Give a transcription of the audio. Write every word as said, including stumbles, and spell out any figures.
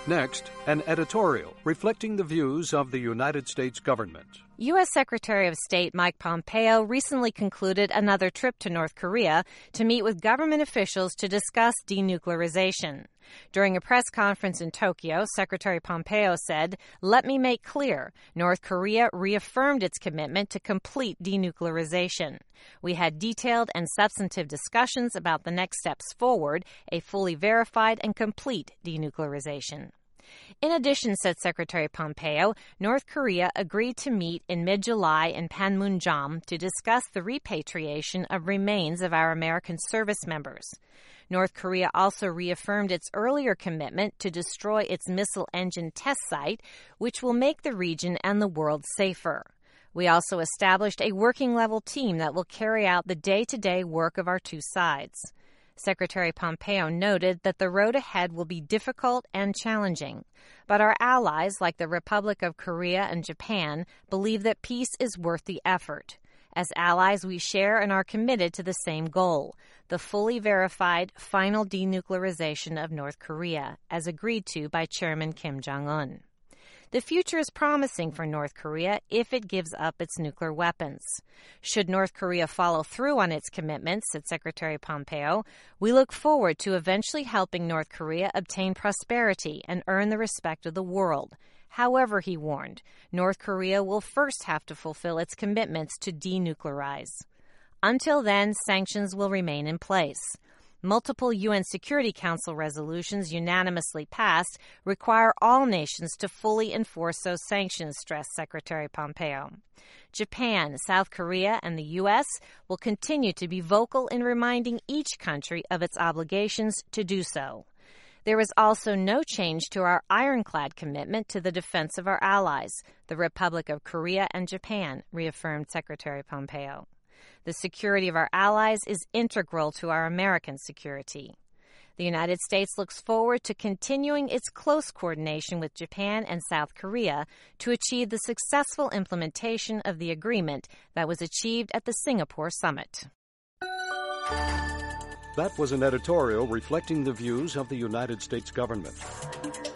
Next, an editorial reflecting the views of the United States government. U S. Secretary of State Mike Pompeo recently concluded another trip to North Korea to meet with government officials to discuss denuclearization. During a press conference in Tokyo, Secretary Pompeo said, "Let me make clear, North Korea reaffirmed its commitment to complete denuclearization. We had detailed and substantive discussions about the next steps forward, a fully verified and complete denuclearization." In addition, said Secretary Pompeo, North Korea agreed to meet in mid-July in Panmunjom to discuss the repatriation of remains of our American service members. North Korea also reaffirmed its earlier commitment to destroy its missile engine test site, which will make the region and the world safer. We also established a working-level team that will carry out the day-to-day work of our two sides. Secretary Pompeo noted that the road ahead will be difficult and challenging, but our allies, like the Republic of Korea and Japan, believe that peace is worth the effort. As allies, we share and are committed to the same goal, the fully verified final denuclearization of North Korea, as agreed to by Chairman Kim Jong-un. The future is promising for North Korea if it gives up its nuclear weapons. Should North Korea follow through on its commitments, said Secretary Pompeo, we look forward to eventually helping North Korea obtain prosperity and earn the respect of the world. However, he warned, North Korea will first have to fulfill its commitments to denuclearize. Until then, sanctions will remain in place. Multiple U N Security Council resolutions unanimously passed require all nations to fully enforce those sanctions, stressed Secretary Pompeo. Japan, South Korea, and the U S will continue to be vocal in reminding each country of its obligations to do so. There is also no change to our ironclad commitment to the defense of our allies, the Republic of Korea and Japan, reaffirmed Secretary Pompeo. The security of our allies is integral to our American security. The United States looks forward to continuing its close coordination with Japan and South Korea to achieve the successful implementation of the agreement that was achieved at the Singapore summit. That was an editorial reflecting the views of the United States government.